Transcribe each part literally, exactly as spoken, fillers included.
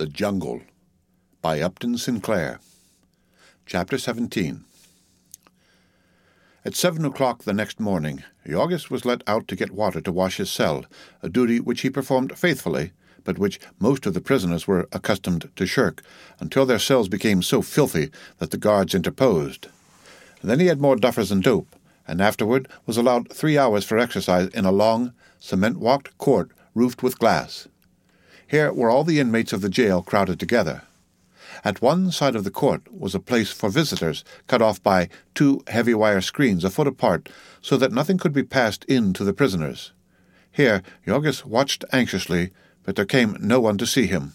The Jungle by Upton Sinclair. Chapter seventeen. At seven o'clock the next morning, Jorgis was let out to get water to wash his cell, a duty which he performed faithfully, but which most of the prisoners were accustomed to shirk, until their cells became so filthy that the guards interposed. Then he had more duffers and dope, and afterward was allowed three hours for exercise in a long, cement-walked court roofed with glass. Here were all the inmates of the jail crowded together. At one side of the court was a place for visitors, cut off by two heavy wire screens a foot apart, so that nothing could be passed in to the prisoners. Here Jorgis watched anxiously, but there came no one to see him.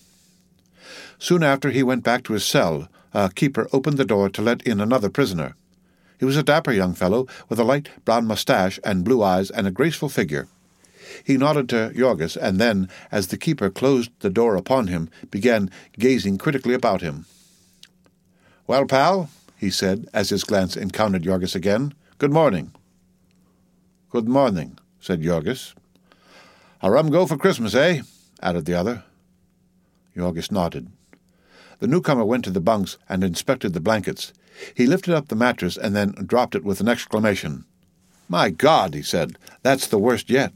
Soon after he went back to his cell, a keeper opened the door to let in another prisoner. He was a dapper young fellow, with a light brown moustache and blue eyes and a graceful figure. He nodded to Jorgis, and then, as the keeper closed the door upon him, began gazing critically about him. "Well, pal," he said, as his glance encountered Jorgis again, "good morning." "Good morning," said Jorgis. "A rum go for Christmas, eh?" added the other. Jorgis nodded. The newcomer went to the bunks and inspected the blankets. He lifted up the mattress and then dropped it with an exclamation. "My God," he said, "that's the worst yet."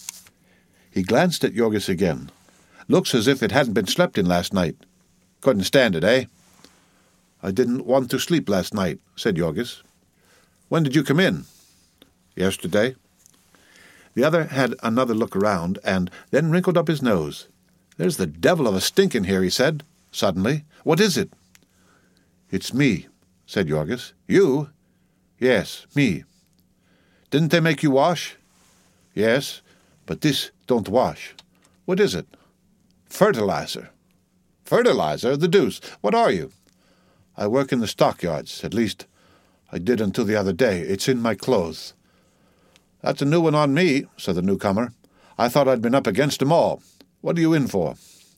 He glanced at Jorgis again. "Looks as if it hadn't been slept in last night. Couldn't stand it, eh?" "I didn't want to sleep last night," said Jorgis. "When did you come in?" "Yesterday." The other had another look around, and then wrinkled up his nose. "There's the devil of a stink in here," he said, suddenly. "What is it?" "It's me," said Jorgis. "You?" "Yes, me." "Didn't they make you wash?" "Yes, but this don't wash." "What is it?" "Fertilizer." "Fertilizer? The deuce! What are you?" "I work in the stockyards. At least, I did until the other day. It's in my clothes." "That's a new one on me," said the newcomer. "I thought I'd been up against 'em all. What are you in for?"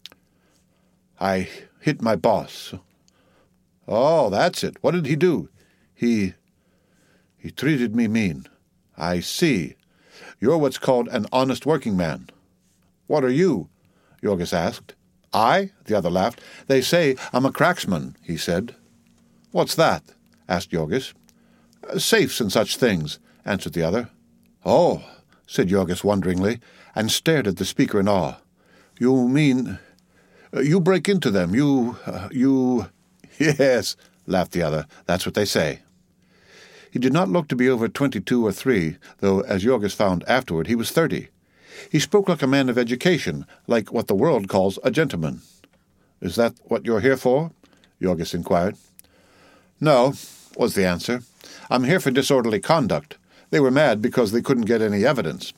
"I hit my boss." "Oh, that's it. What did he do?" He... he treated me mean." "I see. You're what's called an honest working man." "What are you?" Jorgis asked. "I?" the other laughed. "They say I'm a cracksman," he said. "What's that?" asked Jorgis. "Safes and such things," answered the other. "Oh," said Jorgis wonderingly, and stared at the speaker in awe. "You mean... you break into them, you... Uh, you... "Yes," laughed the other. "That's what they say." He did not look to be over twenty-two or three, though, as Jorgis found afterward, he was thirty. He spoke like a man of education, like what the world calls a gentleman. "Is that what you're here for?" Jorgis inquired. "No," was the answer. "I'm here for disorderly conduct. They were mad because they couldn't get any evidence."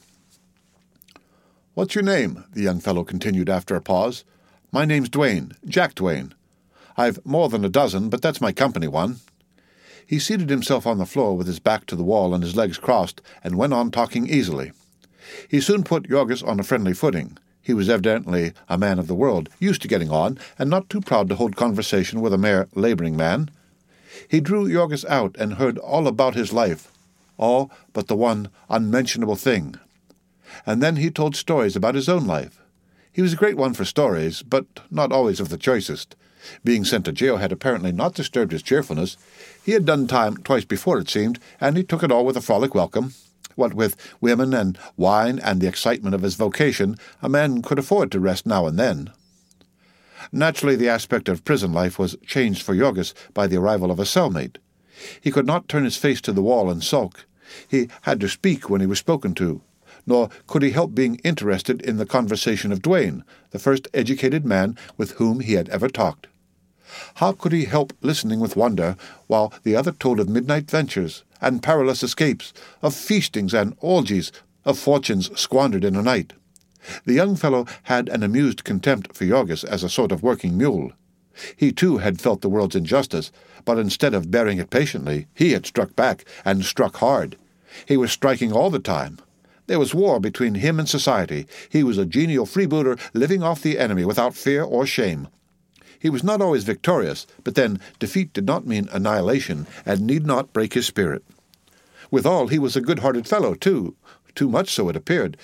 "What's your name?" the young fellow continued after a pause. "My name's Duane, Jack Duane. I've more than a dozen, but that's my company one." He seated himself on the floor with his back to the wall and his legs crossed, and went on talking easily. He soon put Jorgis on a friendly footing. He was evidently a man of the world, used to getting on, and not too proud to hold conversation with a mere labouring man. He drew Jorgis out and heard all about his life, all but the one unmentionable thing. And then he told stories about his own life. He was a great one for stories, but not always of the choicest. Being sent to jail had apparently not disturbed his cheerfulness. He had done time twice before, it seemed, and he took it all with a frolic welcome. What with women and wine and the excitement of his vocation, a man could afford to rest now and then. Naturally, the aspect of prison life was changed for Jorgis by the arrival of a cellmate. He could not turn his face to the wall and sulk. He had to speak when he was spoken to. Nor could he help being interested in the conversation of Duane, the first educated man with whom he had ever talked. How could he help listening with wonder while the other told of midnight ventures and perilous escapes, of feastings and orgies, of fortunes squandered in a night? The young fellow had an amused contempt for Jorgis as a sort of working mule. He too had felt the world's injustice, but instead of bearing it patiently, he had struck back, and struck hard. He was striking all the time. There was war between him and society. He was a genial freebooter living off the enemy without fear or shame. He was not always victorious, but then defeat did not mean annihilation, and need not break his spirit. Withal, he was a good-hearted fellow, too, too much so it appeared.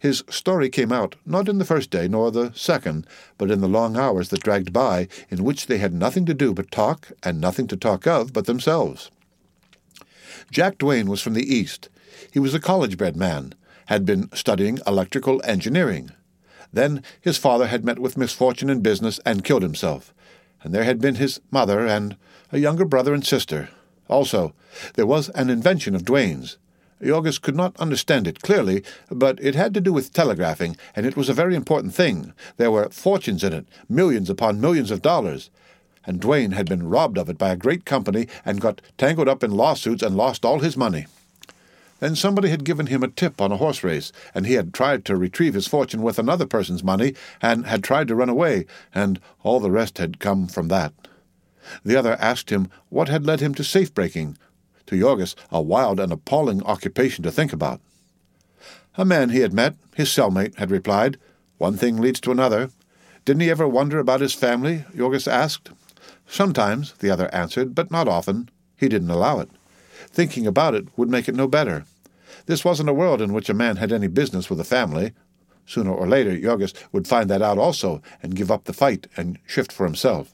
His story came out, not in the first day nor the second, but in the long hours that dragged by, in which they had nothing to do but talk, and nothing to talk of but themselves. Jack Duane was from the East. He was a college-bred man, had been studying electrical engineering. Then his father had met with misfortune in business and killed himself, and there had been his mother and a younger brother and sister. Also, there was an invention of Duane's. Jorgis could not understand it clearly, but it had to do with telegraphing, and it was a very important thing. There were fortunes in it, millions upon millions of dollars, and Duane had been robbed of it by a great company and got tangled up in lawsuits and lost all his money. Then somebody had given him a tip on a horse race, and he had tried to retrieve his fortune with another person's money, and had tried to run away, and all the rest had come from that. The other asked him what had led him to safe-breaking, to Jorgis a wild and appalling occupation to think about. A man he had met, his cellmate, had replied. One thing leads to another. Didn't he ever wonder about his family? Jorgis asked. Sometimes, the other answered, but not often. He didn't allow it. Thinking about it would make it no better. This wasn't a world in which a man had any business with a family. Sooner or later, Jorgis would find that out also, and give up the fight and shift for himself.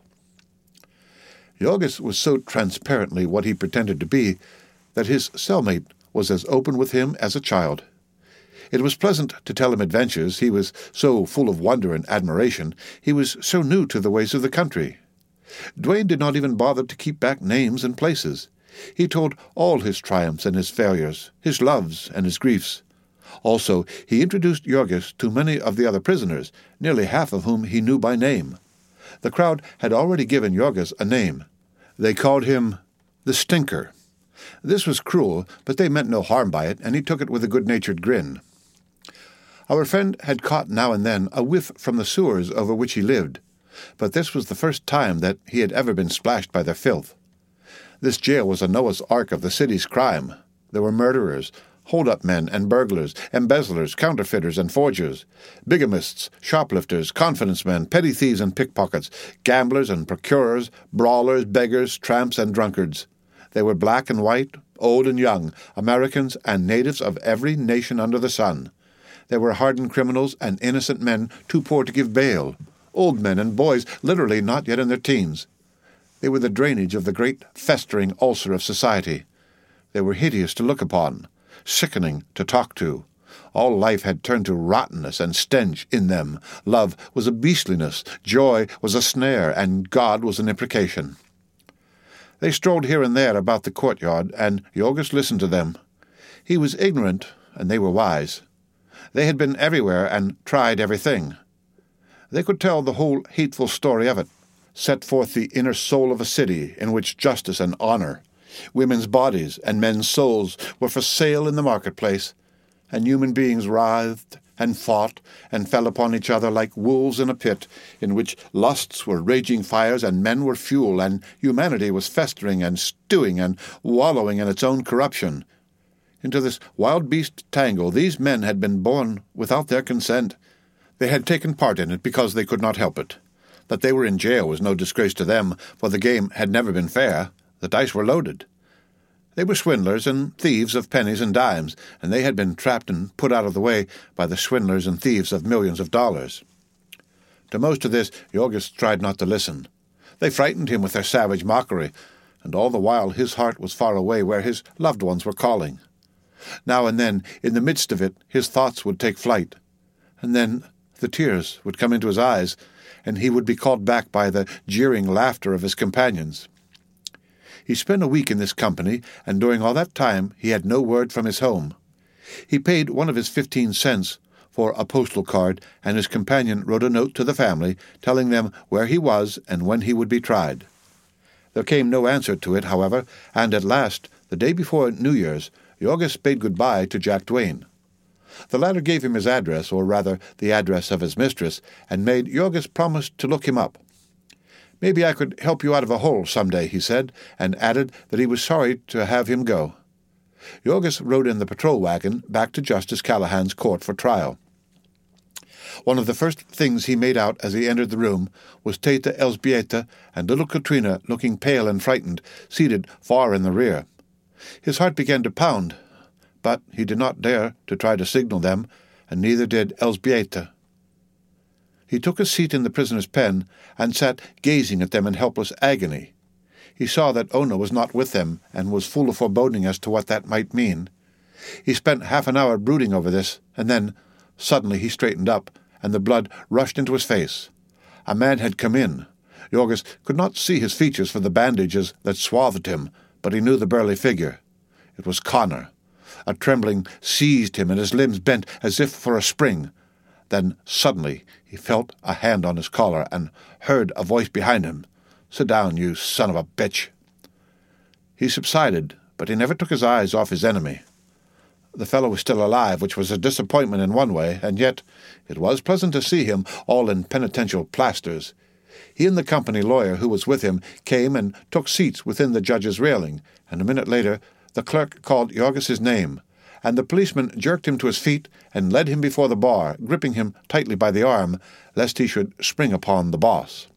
Jorgis was so transparently what he pretended to be that his cellmate was as open with him as a child. It was pleasant to tell him adventures. He was so full of wonder and admiration. He was so new to the ways of the country. Duane did not even bother to keep back names and places. He told all his triumphs and his failures, his loves and his griefs. Also, he introduced Jorgis to many of the other prisoners, nearly half of whom he knew by name. The crowd had already given Jorgis a name. They called him the Stinker. This was cruel, but they meant no harm by it, and he took it with a good-natured grin. Our friend had caught now and then a whiff from the sewers over which he lived, but this was the first time that he had ever been splashed by their filth. This jail was a Noah's Ark of the city's crime. There were murderers, hold-up men and burglars, embezzlers, counterfeiters and forgers, bigamists, shoplifters, confidence men, petty thieves and pickpockets, gamblers and procurers, brawlers, beggars, tramps and drunkards. They were black and white, old and young, Americans and natives of every nation under the sun. There were hardened criminals and innocent men too poor to give bail, old men and boys literally not yet in their teens. They were the drainage of the great festering ulcer of society. They were hideous to look upon, sickening to talk to. All life had turned to rottenness and stench in them. Love was a beastliness, joy was a snare, and God was an imprecation. They strolled here and there about the courtyard, and Jorgis listened to them. He was ignorant, and they were wise. They had been everywhere and tried everything. They could tell the whole hateful story of it, set forth the inner soul of a city in which justice and honor, women's bodies and men's souls were for sale in the marketplace, and human beings writhed and fought and fell upon each other like wolves in a pit, in which lusts were raging fires and men were fuel, and humanity was festering and stewing and wallowing in its own corruption. Into this wild beast tangle these men had been born without their consent. They had taken part in it because they could not help it. That they were in jail was no disgrace to them, for the game had never been fair. The dice were loaded. They were swindlers and thieves of pennies and dimes, and they had been trapped and put out of the way by the swindlers and thieves of millions of dollars. To most of this, Jorgis tried not to listen. They frightened him with their savage mockery, and all the while his heart was far away where his loved ones were calling. Now and then, in the midst of it, his thoughts would take flight, and then the tears would come into his eyes, and he would be called back by the jeering laughter of his companions. He spent a week in this company, and during all that time he had no word from his home. He paid one of his fifteen cents for a postal card, and his companion wrote a note to the family, telling them where he was and when he would be tried. There came no answer to it, however, and at last, the day before New Year's, Jorgis bade good-bye to Jack Duane. The latter gave him his address, or rather the address of his mistress, and made Jorgis promise to look him up. "Maybe I could help you out of a hole some day," he said, and added that he was sorry to have him go. Jorgis rode in the patrol wagon back to Justice Callahan's court for trial. One of the first things he made out as he entered the room was Teta Elzbieta and little Katrina, looking pale and frightened, seated far in the rear. His heart began to pound, but he did not dare to try to signal them, and neither did Elżbieta. He took a seat in the prisoner's pen and sat gazing at them in helpless agony. He saw that Ona was not with them, and was full of foreboding as to what that might mean. He spent half an hour brooding over this, and then, suddenly he straightened up, and the blood rushed into his face. A man had come in. Yorgos could not see his features for the bandages that swathed him, but he knew the burly figure. It was Connor. A trembling seized him, and his limbs bent as if for a spring. Then, suddenly, he felt a hand on his collar, and heard a voice behind him. "Sit down, you son of a bitch." He subsided, but he never took his eyes off his enemy. The fellow was still alive, which was a disappointment in one way, and yet it was pleasant to see him all in penitential plasters. He and the company lawyer who was with him came and took seats within the judge's railing, and a minute later the clerk called Yorgos's name, and the policeman jerked him to his feet and led him before the bar, gripping him tightly by the arm, lest he should spring upon the boss.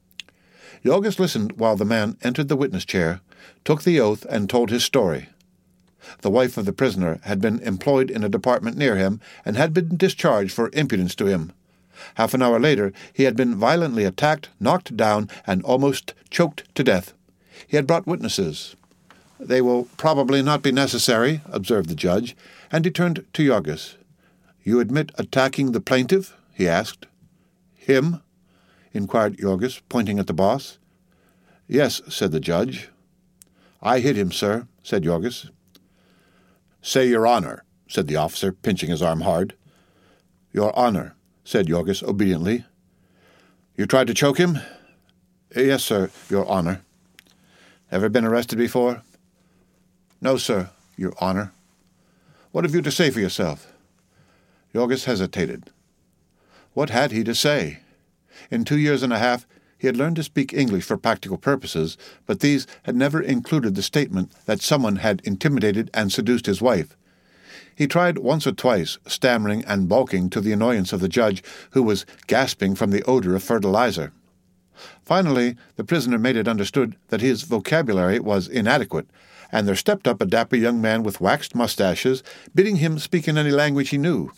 Yorgos listened while the man entered the witness chair, took the oath, and told his story. The wife of the prisoner had been employed in a department near him, and had been discharged for impudence to him. Half an hour later he had been violently attacked, knocked down, and almost choked to death. He had brought witnesses. "They will probably not be necessary," observed the judge, and he turned to Yorgos. "You admit attacking the plaintiff?" he asked. "Him?" inquired Yorgos, pointing at the boss. "Yes," said the judge. "I hit him, sir," said Yorgos. "Say your honor," said the officer, pinching his arm hard. "Your honor," said Yorgos obediently. "You tried to choke him?" "Yes, sir, your honor." "Ever been arrested before?" "No, sir, your honor." "What have you to say for yourself?" Yorgos hesitated. What had he to say? In two years and a half he had learned to speak English for practical purposes, but these had never included the statement that someone had intimidated and seduced his wife. He tried once or twice, stammering and balking to the annoyance of the judge, who was gasping from the odor of fertilizer. Finally, the prisoner made it understood that his vocabulary was inadequate, and there stepped up a dapper young man with waxed mustaches, bidding him speak in any language he knew.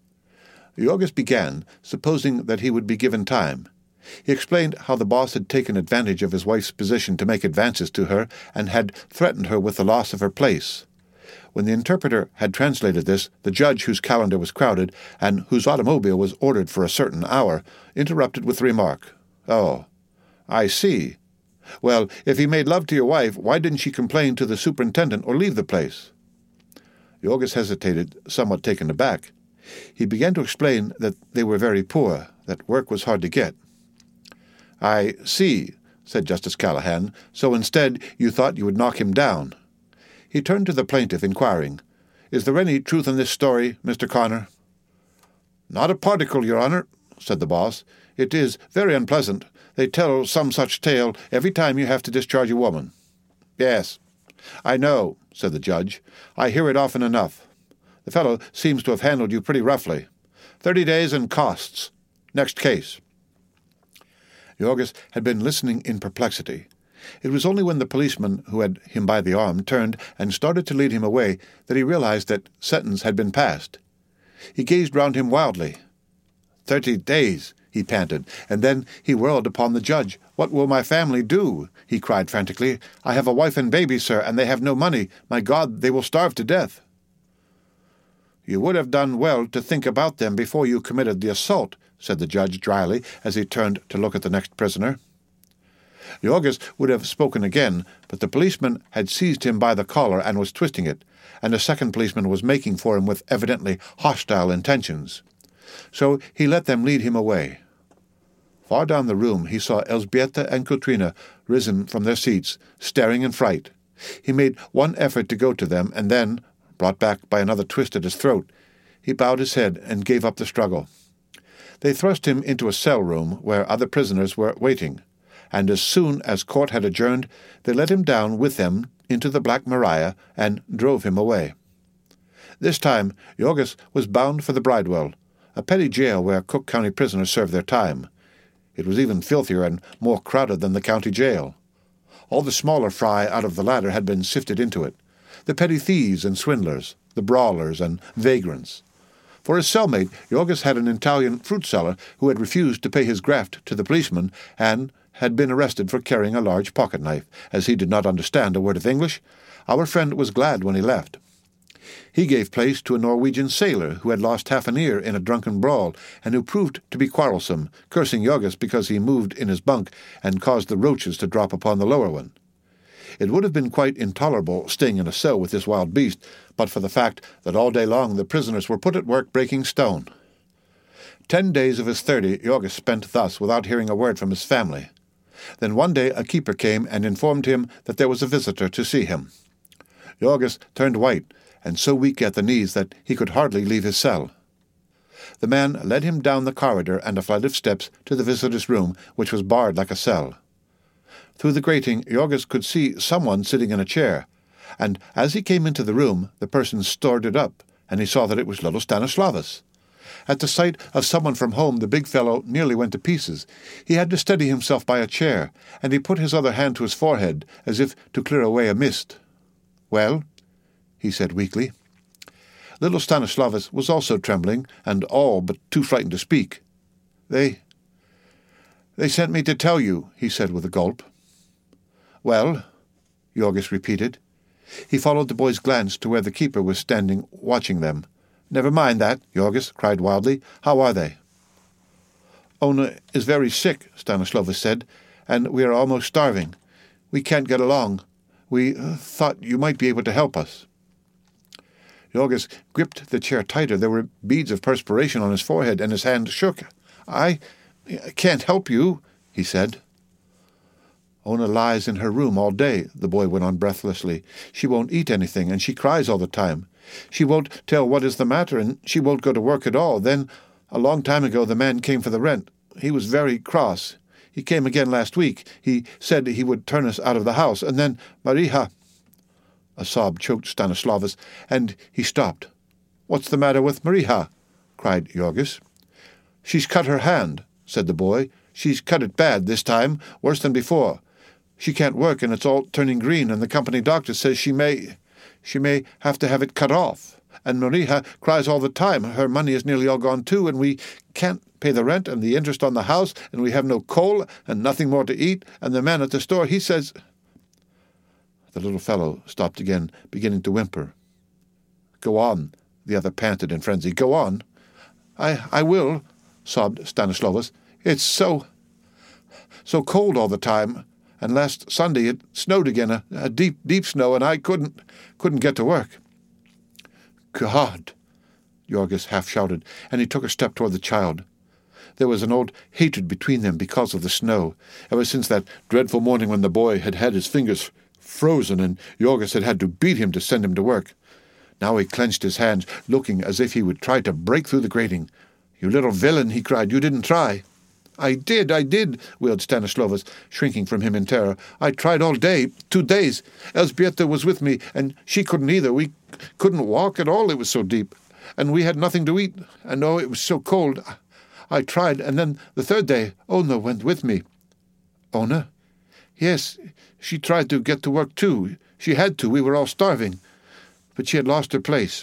Yorgos began, supposing that he would be given time. He explained how the boss had taken advantage of his wife's position to make advances to her, and had threatened her with the loss of her place. When the interpreter had translated this, the judge, whose calendar was crowded, and whose automobile was ordered for a certain hour, interrupted with the remark, "Oh, I see. Well, if he made love to your wife, why didn't she complain to the superintendent or leave the place?" Yorgos hesitated, somewhat taken aback. He began to explain that they were very poor, that work was hard to get. "I see," said Justice Callahan, "so instead you thought you would knock him down." He turned to the plaintiff, inquiring, "Is there any truth in this story, Mister Connor?" "Not a particle, your honor," said the boss. "It is very unpleasant. They tell some such tale every time you have to discharge a woman." "Yes, I know," said the judge. "I hear it often enough. The fellow seems to have handled you pretty roughly. Thirty days and costs. Next case." Yorgos had been listening in perplexity. It was only when the policeman who had him by the arm turned and started to lead him away that he realized that sentence had been passed. He gazed round him wildly. "Thirty days," he panted, and then he whirled upon the judge. "What will my family do?" he cried frantically. "I have a wife and baby, sir, and they have no money. My God, they will starve to death." "You would have done well to think about them before you committed the assault," said the judge dryly, as he turned to look at the next prisoner. Yorgos would have spoken again, but the policeman had seized him by the collar and was twisting it, and a second policeman was making for him with evidently hostile intentions. So he let them lead him away. Far down the room he saw Elżbieta and Katrina risen from their seats, staring in fright. He made one effort to go to them, and then, brought back by another twist at his throat, he bowed his head and gave up the struggle. They thrust him into a cell room where other prisoners were waiting, and as soon as court had adjourned, they let him down with them into the Black Maria and drove him away. This time Yorgos was bound for the Bridewell, a petty jail where Cook County prisoners served their time. It was even filthier and more crowded than the county jail. All the smaller fry out of the latter had been sifted into it, the petty thieves and swindlers, the brawlers and vagrants. For his cellmate, Jorgis had an Italian fruit seller who had refused to pay his graft to the policeman and had been arrested for carrying a large pocket knife. As he did not understand a word of English, our friend was glad when he left. He gave place to a Norwegian sailor who had lost half an ear in a drunken brawl, and who proved to be quarrelsome, cursing Jorgis because he moved in his bunk and caused the roaches to drop upon the lower one. It would have been quite intolerable staying in a cell with this wild beast, but for the fact that all day long the prisoners were put at work breaking stone. Ten days of his thirty Jorgis spent thus, without hearing a word from his family. Then one day a keeper came and informed him that there was a visitor to see him. Jorgis turned white, and so weak at the knees that he could hardly leave his cell. The man led him down the corridor and a flight of steps to the visitor's room, which was barred like a cell. Through the grating, Jorgis could see someone sitting in a chair, and as he came into the room, the person started up, and he saw that it was little Stanislaus. At the sight of someone from home, the big fellow nearly went to pieces. He had to steady himself by a chair, and he put his other hand to his forehead, as if to clear away a mist. "Well?" he said weakly. Little Stanislaus was also trembling, and all but too frightened to speak. They... they sent me to tell you," he said with a gulp. "Well?" Jorgis repeated. He followed the boy's glance to where the keeper was standing watching them. "Never mind that," Jorgis cried wildly. "How are they?" "Ona is very sick," Stanislaus said, "and we are almost starving. We can't get along. We uh, thought you might be able to help us." Jorgis gripped the chair tighter. There were beads of perspiration on his forehead, and his hand shook. I, I can't help you," he said. "Ona lies in her room all day," the boy went on breathlessly. "She won't eat anything, and she cries all the time. She won't tell what is the matter, and she won't go to work at all. Then, a long time ago, the man came for the rent. He was very cross. He came again last week. He said he would turn us out of the house. And then Maria—" A sob choked Stanislaus, and he stopped. "What's the matter with Maria?" cried Jorgis. "She's cut her hand," said the boy. "She's cut it bad this time, worse than before. She can't work, and it's all turning green, and the company doctor says she may... she may have to have it cut off. And Maria cries all the time. Her money is nearly all gone too, and we can't pay the rent and the interest on the house, and we have no coal and nothing more to eat, and the man at the store, he says—" The little fellow stopped again, beginning to whimper. "Go on," the other panted in frenzy. "Go on." I I will," sobbed Stanislaus. "It's so... so cold all the time. And last Sunday it snowed again, a, a deep, deep snow, and I couldn't, couldn't get to work." "God!" Jorgis half shouted, and he took a step toward the child. There was an old hatred between them because of the snow, ever since that dreadful morning when the boy had had his fingers frozen and Jorgis had had to beat him to send him to work. Now he clenched his hands, looking as if he would try to break through the grating. "You little villain," he cried. "You didn't try." "I did, I did," wailed Stanislaus, shrinking from him in terror. "I tried all day, two days. Elzbieta was with me, and she couldn't either. We couldn't walk at all, it was so deep. And we had nothing to eat, and oh, it was so cold. I tried, and then the third day, Ona went with me." "Ona?" "Yes, she tried to get to work too. She had to, we were all starving. But she had lost her place."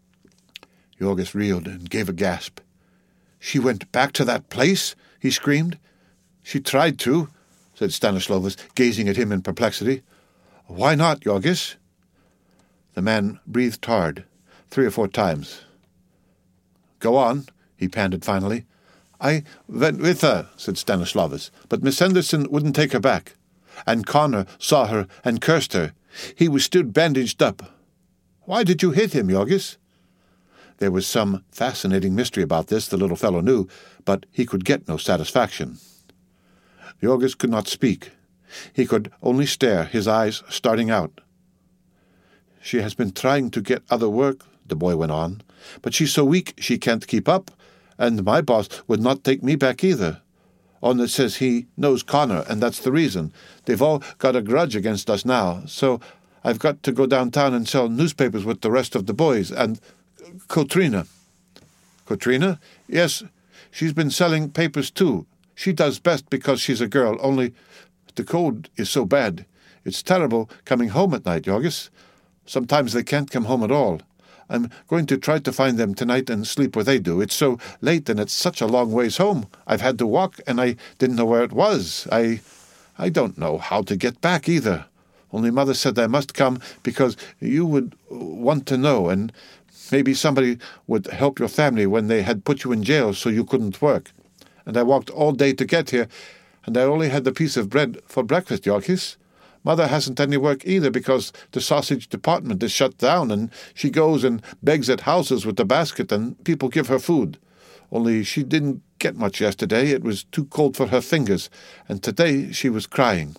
Jorgis reeled and gave a gasp. "She went back to that place?" he screamed. "She tried to," said Stanislaus, gazing at him in perplexity. "Why not, Jorgis?" The man breathed hard, three or four times. "Go on," he panted finally. "I went with her," said Stanislaus, "but Miss Henderson wouldn't take her back. And Connor saw her and cursed her. He was still bandaged up." "Why did you hit him, Jorgis?" There was some fascinating mystery about this, the little fellow knew, but he could get no satisfaction. Jorgis could not speak. He could only stare, his eyes starting out. "She has been trying to get other work," the boy went on, "but she's so weak she can't keep up, and my boss would not take me back either. Ona says he knows Connor, and that's the reason. They've all got a grudge against us now, so I've got to go downtown and sell newspapers with the rest of the boys, and Kotrina." "Kotrina?" "Yes, she's been selling papers too. She does best because she's a girl, only the cold is so bad. It's terrible coming home at night, Jorgis. Sometimes they can't come home at all. I'm going to try to find them tonight and sleep where they do. It's so late and it's such a long ways home. I've had to walk and I didn't know where it was. I I don't know how to get back either. Only Mother said I must come because you would want to know, and maybe somebody would help your family when they had put you in jail so you couldn't work. And I walked all day to get here, and I only had the piece of bread for breakfast, Yorkis. Mother hasn't any work either because the sausage department is shut down, and she goes and begs at houses with the basket, and people give her food. Only she didn't get much yesterday. It was too cold for her fingers, and today she was crying.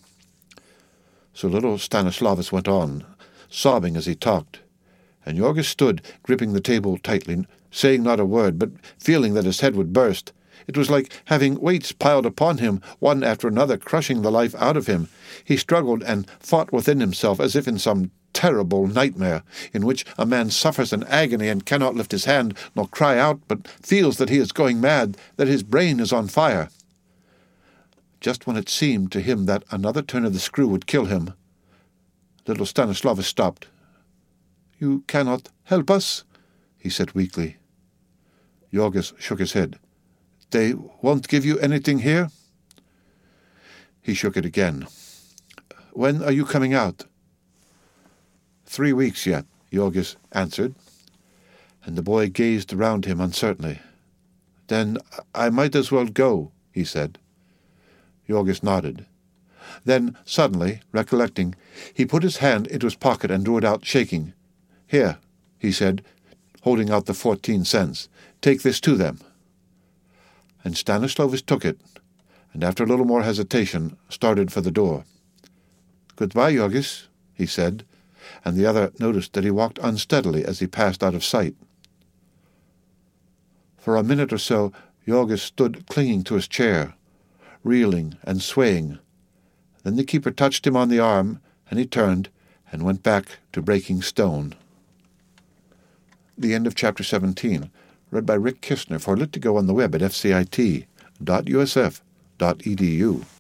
So little Stanislaus went on, sobbing as he talked, and Yorgis stood, gripping the table tightly, saying not a word, but feeling that his head would burst. It was like having weights piled upon him, one after another, crushing the life out of him. He struggled and fought within himself as if in some terrible nightmare, in which a man suffers an agony and cannot lift his hand nor cry out, but feels that he is going mad, that his brain is on fire. Just when it seemed to him that another turn of the screw would kill him, little Stanislaus stopped. "You cannot help us?" he said weakly. Yorgis shook his head. "They won't give you anything here?" He shook it again. "When are you coming out?" "Three weeks yet," Yorgis answered, and the boy gazed around him uncertainly. "Then I might as well go," he said. Yorgis nodded. Then, suddenly, recollecting, he put his hand into his pocket and drew it out, shaking. "Here," he said, holding out the fourteen cents. "Take this to them." And Stanislaus took it, and after a little more hesitation, started for the door. "Goodbye, Yorgis," he said, and the other noticed that he walked unsteadily as he passed out of sight. For a minute or so, Yorgis stood clinging to his chair, reeling and swaying. Then the keeper touched him on the arm, and he turned and went back to breaking stone. The end of chapter seventeen, read by Rick Kistner for Lit to Go on the web at f c i t dot u s f dot e d u.